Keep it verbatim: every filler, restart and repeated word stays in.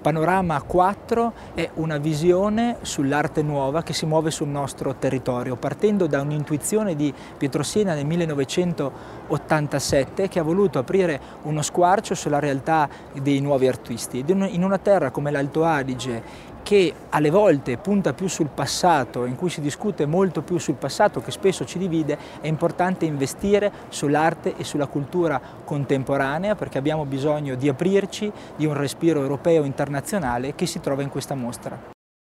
Panorama quattro è una visione sull'arte nuova che si muove sul nostro territorio, partendo da un'intuizione di Pietro Siena nel millenovecentottantasette che ha voluto aprire uno squarcio sulla realtà dei nuovi artisti. In una terra come l'Alto Adige, che alle volte punta più sul passato, in cui si discute molto più sul passato, che spesso ci divide, è importante investire sull'arte e sulla cultura contemporanea, perché abbiamo bisogno di aprirci di un respiro europeo internazionale che si trova in questa mostra.